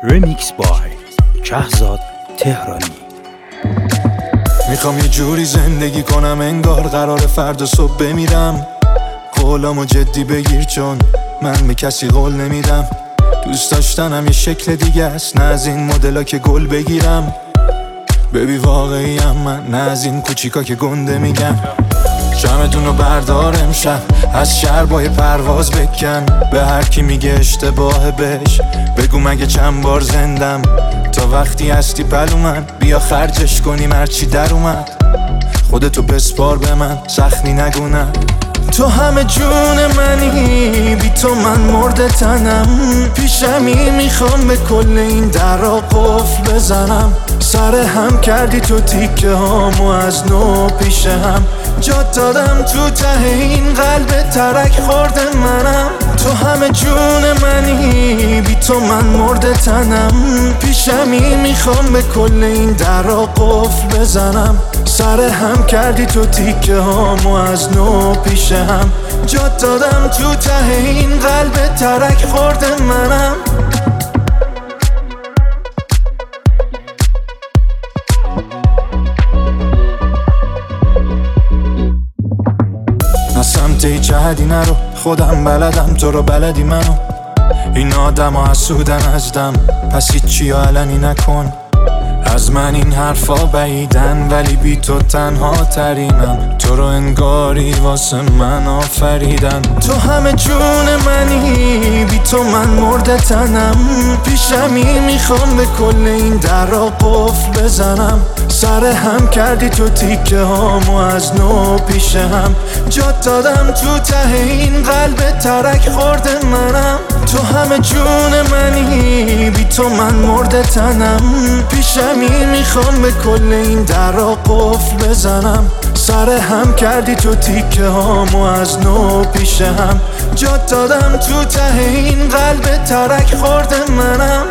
رمیکس بای شهزاد تهرانی. میخوام یه جوری زندگی کنم انگار قرار فردا صبح بمیرم. قولامو جدی بگیر چون من به کسی قول نمیدم. دوست داشتنم یه شکل دیگه است، نه از این مدلا که گل بگیرم. ببی واقعیم من، نه از این کوچیکا که گنده میگم. شمتون رو بردار امشب، از شهر با یه پرواز بکن. به هر کی میگه اشتباه بهش بگو مگه چند بار زندم. تا وقتی هستی پلو من، بیا خرجش کنیم هرچی در اومد. خودتو بسپار به من، سختی نگونم. تو همه جون منی، بی تو من مرده تنم. پیشمی میخوام به کل این درا قفل بزنم. سر هم کردی تو تیکه هامو از نو پیش هم. جات دادم تو ته این قلب ترک خورده منم. تو همه جون منی، بی تو من مرده تنم. پیشمی میخوام به کل این درا قفل بزنم. سر هم کردی تو تیکه هامو از نو پیش هم. جات دادم تو ته این قلب ترک خورده منم. نه سمت هیچ جهدی نرو، خودم بلدم تو رو بلدی منو. این آدم ها حسودن ازدم، پس هیچی علنی نکن. از من این حرفا بعیدن ولی بی تو تنها ترینم. تو رو انگاری واسه من آفریدن. تو همه جون منی، بی تو من مرده تنم. پیشمی میخوام به کل این درا قفل بزنم. سر هم کردی تو تیکه هامو از نو پیش هم. جات دادم تو ته این قلب ترک خورده منم. تو همه جون منی، بی تو من مرده تنم. پیشمی میخوام به کل این درا قفل بزنم. سر هم کردی تو تیکه هامو از نو پیش هم. جات دادم تو ته این قلب ترک خورده منم.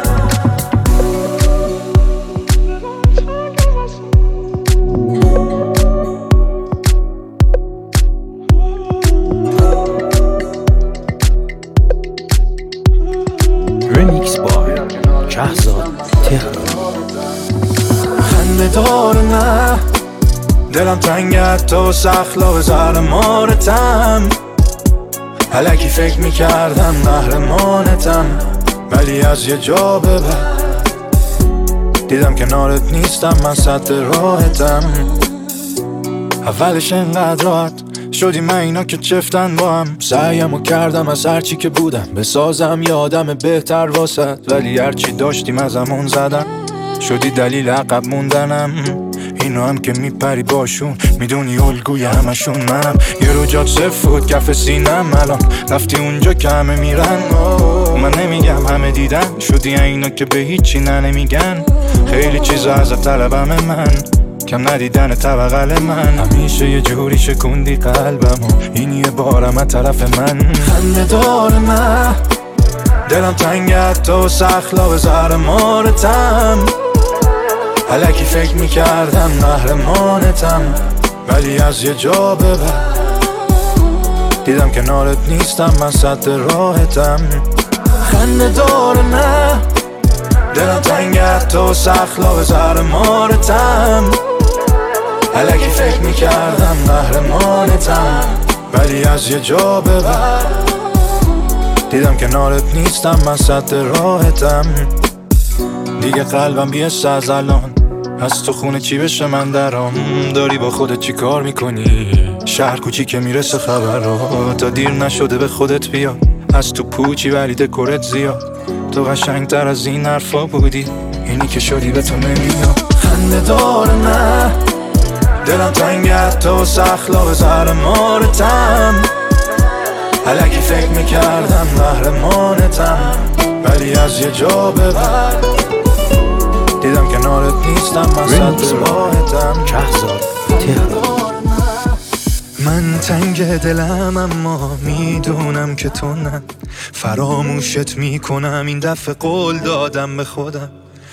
رمیکس بای شهزاد تهرانی. خنده دار نه، دلم تنگت تو سخلا به زهر مارتم. الکی فکر میکردم قهرمانتم، ولی از یه جا به بعد دیدم کنارت نیستم، من سد راحتم. اولش انقدر راحت شدی من اینا که چفتن با هم. سعیمو کردم از هرچی که بودم بسازم یه آدم بهتر واسد، ولی هرچی داشتیم ازمون زدن. شدی دلیل عقب موندنم. اینو هم که میپری باشون، میدونی الگوی همشون منم. یه رو جات صفر بود کف سینم، الان رفتی اونجا که همه میرن. من نمیگم همه دیدن، شدی اینا که به هیچی نمیگن. خیلی چیزا ازت طلبم من، کم ندیدن طبقل من. همیشه یه جوری شکوندی قلبمو، این یه بارم از طرف من. خنده دار من، دلم تنگت تو سخلا به زهر مارتم. الکی فکر میکردم قهرمانتم، ولی از یه جا به بعد دیدم کنارت نیستم، من سد راحتم. خنده دار نه، دلم تنگت تو سخلا به زهر مارتم. الکی فکر میکردم قهرمانتم، ولی از یه جا به بعد دیدم کنارت نیستم، من سد راحتم. دیگه قلبم بیست از الان، از تو خونه چی بشه من درام. داری با خودت چی کار میکنی؟ شهر کوچی که میرسه خبرها، تا دیر نشده به خودت بیا. از تو پوچی ولی دکورت زیاد، تو قشنگتر از این حرفا بودی، اینی که شدی به تو نمیاد. خنده دار نه، دلم تنگت تو سخلا به زهر مارتم. الکی فکر میکردم قهرمانتم، ولی از یه جا به بعد دیدم کنارت نیستم، من سد راحتم. شهزاد تهرانی. من تنگ دلم اما میدونم که تو نه. فراموشت میکنم، این دفعه قول دادم به خودم.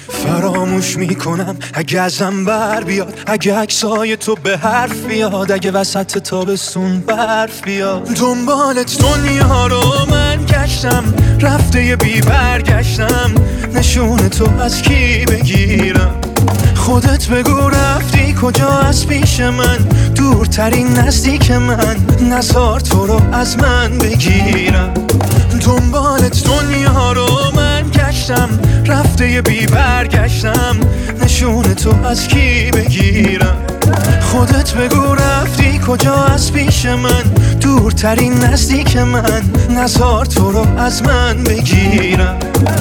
فراموش میکنم اگه ازم بر بیاد، اگه عکسای تو به حرف بیاد، اگه وسط تابستون برف بیاد. دنبالت دنیا رو من گشتم، رفته یه بی برگشتم، نشون تو از کی بگیرم؟ خودت بگو رفتی کجا از پیش من، دورترین نزدیک من، نزار تو رو از من بگیرم. دنبالت دنیا رو من گشتم، رفته یه بی برگشتم، نشون تو از کی بگیرم؟ خودت بگو رفتی کجا از پیش من، دورترین نزدیک من، نزار تو رو از من بگیرم.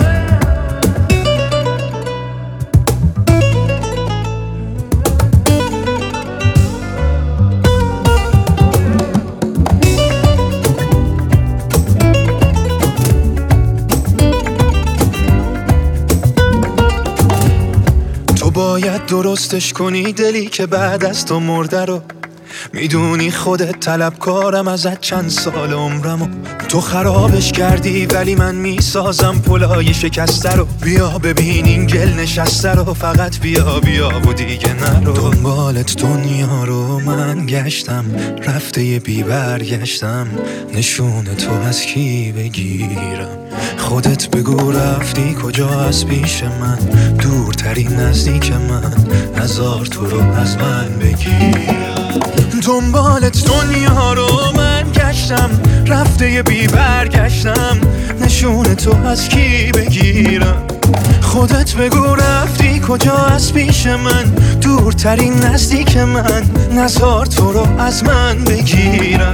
باید درستش کنی دلی که بعد از تو مرده رو، میدونی خودت طلبکارم ازت چند سال عمرمو. تو خرابش کردی ولی من میسازم پلای شکسته رو. بیا ببین این گل نشسته رو، فقط بیا بیا و دیگه نرو. دنبالت دنیا رو من گشتم، رفته یه بی برگشتم، نشون تو از کی بگیرم؟ خودت بگو رفتی کجا از پیش من، دورترین نزدیک من، نزار تو رو از من بگیرم. دنبالت دنیا رو من گشتم، رفته یه بی برگشتم، نشون تو از کی بگیرم؟ خودت بگو رفتی کجا از پیش من، دورترین نزدیک من، نزار تو رو از من بگیرم.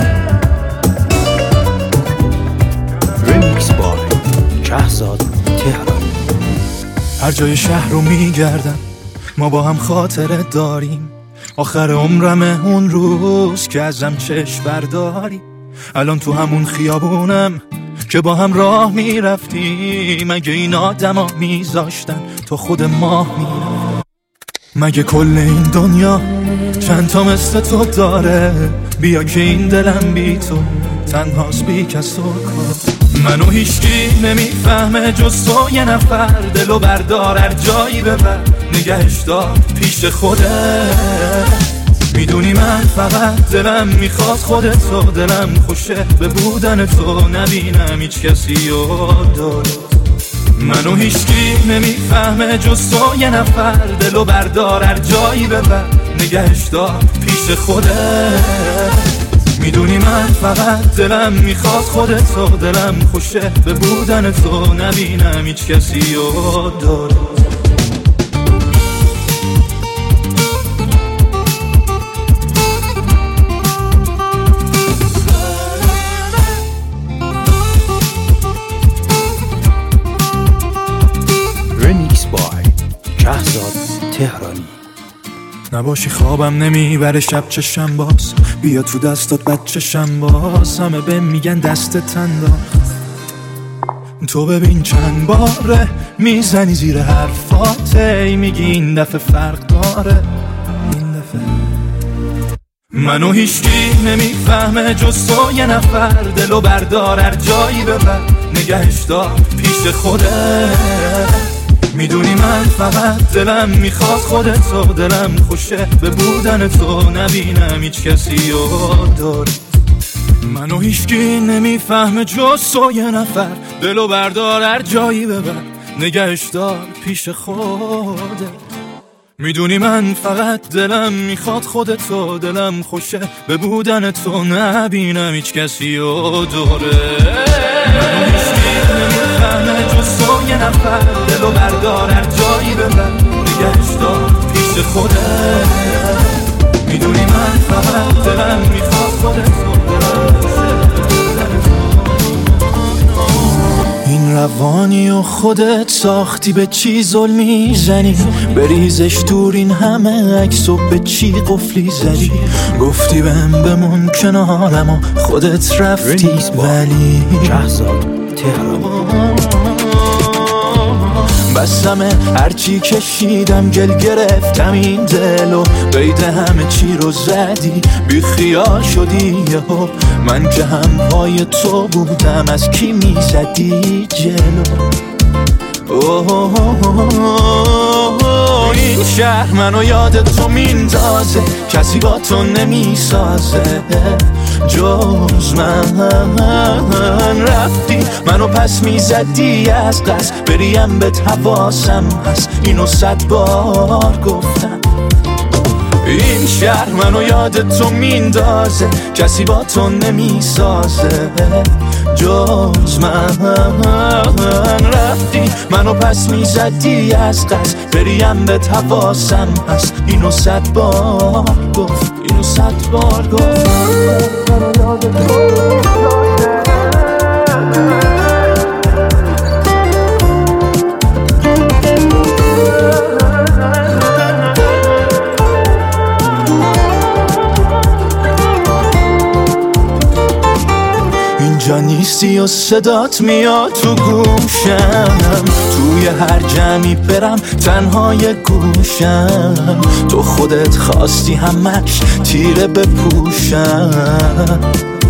ریمیکس بای شهزاد تهرانی. هر جای شهر رو میگردم، ما با هم خاطره داریم، آخر عمرمه اون روز که ازم چشم برداری. الان تو همون خیابونم که با هم راه میرفتیم، مگه این آدم ها میذاشتن تو خود ماه میرفت؟ مگه کل این دنیا چند تا مثل تو داره؟ بیا که این دلم بی تو تنهاست بی کس و کار. منو هیچکی نمیفهمه جز تو، یه نفر دلو بردار هر جایی ببر، نگهش دار پیش خودت. میدونی من فقط دلم میخواد خودتو، دلم خوشه به بودن تو، نبینم هیچ کسی و دارت. منو هیچکی نمیفهمه جز تو، یه نفر دلو بردار هر جایی ببر، نگهش دار پیش خودت. میدونی من فقط دلم میخواد خودتو، دلم خوشه به بودن تو، نبینم هیچ کسی و دارت. ریمیکس بای شهزاد تهرانی. نباشی خوابم نمیبره شب چشم باز، بیا تو دستات بچشم باز، همه به میگن دستت انداخت. تو ببین چند باره میزنی زیر حرفاته، میگی این دفعه فرق داره، این دفعه. منو هیچکی نمیفهمه جز تو، یه نفر دلو بردار هر جایی ببر، نگهش دار پیش خودت. میدونی من فقط دلم میخواد خودتو، دلم خوشه به بودن تو، نبینم هیچ کسی و دارت. منو هیچکی نمیفهمه جز تو، یه نفر دلو بردار هر جایی ببر، نگهش دار پیش خودت. میدونی من فقط دلم میخواد خودتو، دلم خوشه به بودن تو، نبینم هیچ کسی و دوره. منو هیچکی نمیفهمه جز تو، یه نفر دلو بردار هر جایی ببر، نگهش دار پیش خودت. میدونی من فقط دلم میخواد خودتو، دلم خوشه به بودن تو. این روانی و خودت ساختی، به چی ظلم میزنی؟ بریزش دور این همه عکس و به چی قفلی زدی؟ گفتی بهم بمون کنارم و خودت رفتی، ولی شهزاد تهرانی. بسمه هرچی کشیدم گل گرفتم این دلو، قید همه چی رو زدی، بی خیال شدی یهو. من که هم پای تو بودم، از کی میزدی جلو؟ این شهر منو یاد تو میندازه، کسی با تو نمیسازه جز من. رفتی منو پس میزدی از قصد، بریم به حواسم هست، اینو 100 بار گفتم. این شهر منو یاد تو میندازه، کسی با تو نمیسازه جز من. رفتی منو پس میزدی از قصد، بریم به حواسم هست، اینو 100 بار گفت، اینو 100 بار گفت. اینجا نیستی و صدات میاد تو گوشم، توی هر جمعی برم تنهای گوشم، تو خودت خواستی همش تیره بپوشم.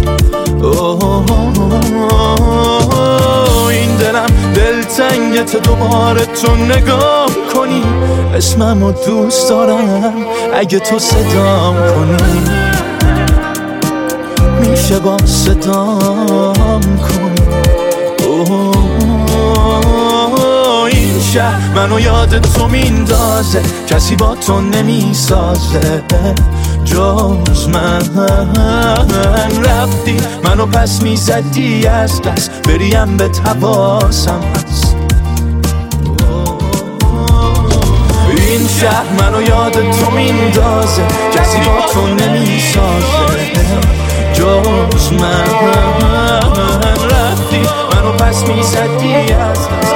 این دلم دلتنگت، دوباره تو نگاه کنی، اسممو دوست دارم اگه تو صدام کنی، میشه با صدام کنی. این شهر منو یاد تو میندازه، کسی با تو نمیسازه جز من. رفتی منو پس میزدی از دست، بریم به حواسم هست. این شهر منو یاد تو میندازه، کسی با تو نمیسازه جز من. رفتی منو پس میزدی از دست،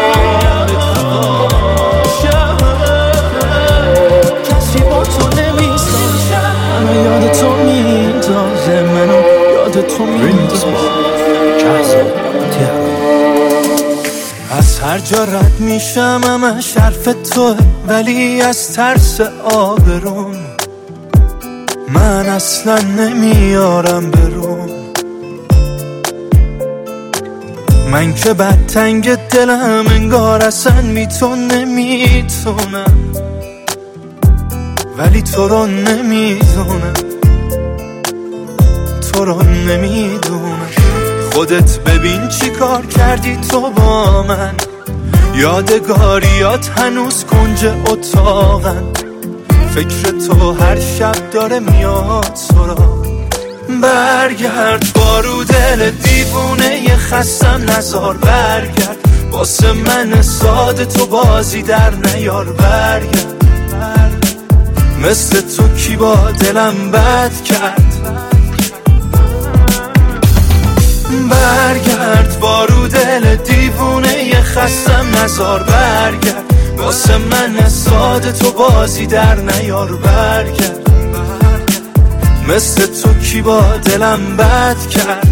کسی با تو نمیسازه. منو یاد تو میندازه، منو یاد تو میندازه. شهرزاد تهرانی. از هر جا رد میشم همش حرف توه، ولی از ترس آبروم من اصلا نمیارم برون. من که بدتنگ دلم انگار اصلا بی تو نمیتونم، ولی تو رو نمیدونم، تو رو نمیدونم. خودت ببین چی کار کردی تو با من، یادگاریات هنوز کنج اتاقن، فکر تو هر شب داره میاد سراغ. برگرد بارو دل دیوونه خستم نزار، برگرد واسه من ساده تو بازی در نیار. برگرد مثل تو کی با دلم بد کرد. برگرد بارو دل دیوونه خستم نزار، برگرد واسه من ساده تو بازی در نیار. برگرد مثل تو کی با دلم بد کرد.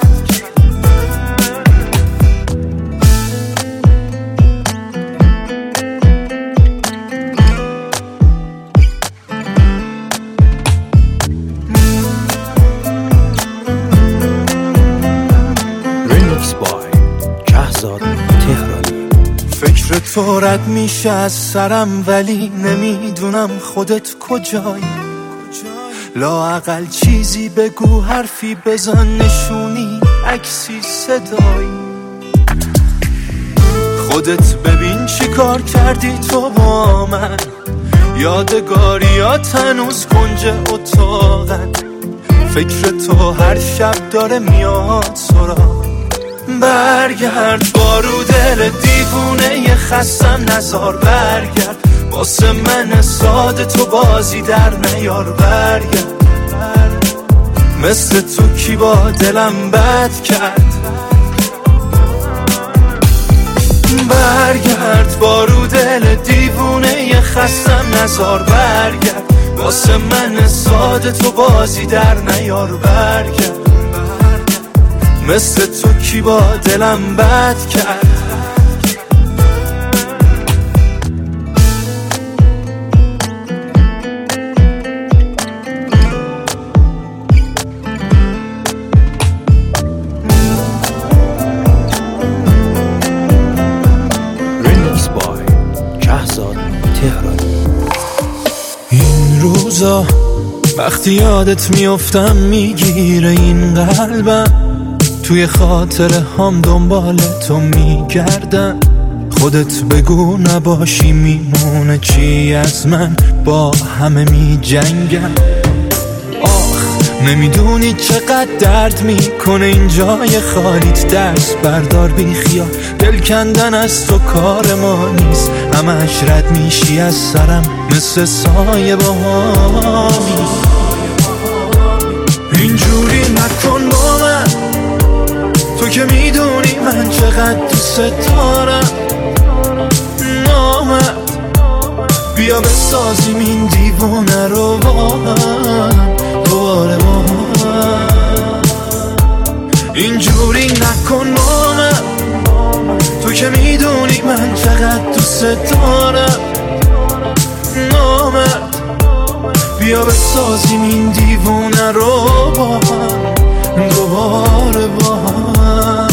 Remix by شهرزاد تهرانی. فکر تو رد میشه از سرم، ولی نمیدونم خودت کجایی. لااقل چیزی بگو، حرفی بزن، نشونی، عکسی، صدایی. خودت ببین چی کار کردی تو با من، یادگاریات هنوز کنج اتاقن، فکر تو هر شب داره میاد سراغ. برگرد بارو دل دیوونه خستم نزار، برگرد واسه من ساده تو بازی در نیار. برگرد مثل تو کی با دلم بد کرد. برگرد بارو دل دیوونه خستم نزار، برگرد واسه من ساده تو بازی در نیار. برگرد مثل تو کی با دلم بد کرد. Remix by روزا وقتی یادت میافتم میگیره این قلبم، توی خاطره هم دنبال تو میگردم. خودت بگو نباشی میمونه چی از من، با همه میجنگم. نمیدونی چقدر درد میکنه این جای خالیت، دست بردار بی خیال، دل کندن از تو کار ما نیست. همش رد میشی از سرم مثل سایه باهامی. اینجوری نکن با من، تو که میدونی من چقدر دوست دارم. نامرد بیا بسازیم این دیوونه رو با هم دوباره با هم. اینجوری نکن با من، تو که میدونی من چقدر دوست دارم. نامرد بیا بسازیم این دیوونه رو با هم دوباره با هم.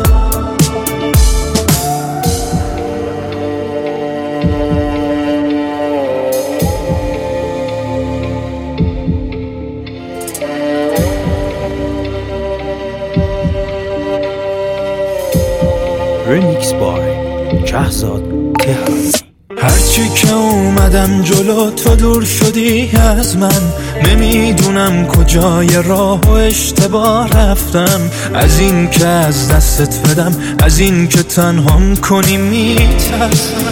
Remix by شهزاد تهرانی. هرچی که اومدم جلو تو دور شدی از من، نمیدونم کجای راه و اشتباه رفتم. از این که از دستت بدم، از این که تنهام کنی میترسم.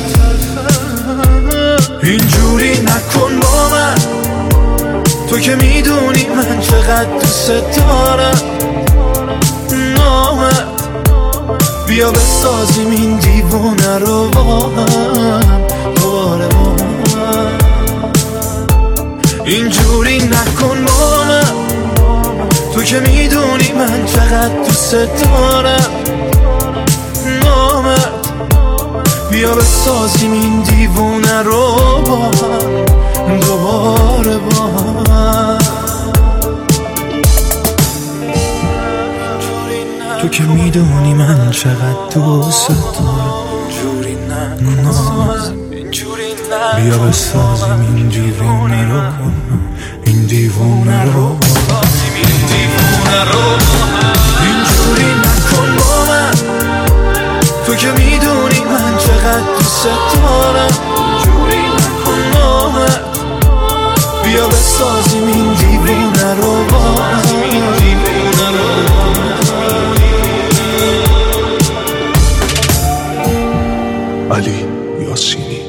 اینجوری نکن با من، تو که میدونی من چقدر دوست دارم. نامرد بیا بسازیم این دیوونه رو با هم دوباره با هم. اینجوری نکن با من، تو که میدونی من چقدر دوست دارم. نامرد بیا بسازیم این دیوونه رو با هم دوباره با هم. تو که میدونی من چقدر دوست دارم. بیا بسازیم این دیوونه رو، این دیوونه رو. اینجوری نکن با من، تو که میدونی من چقدر دوست دارم. نامرد بیا بسازیم این دیوونه رو با هم. علی یاسینی.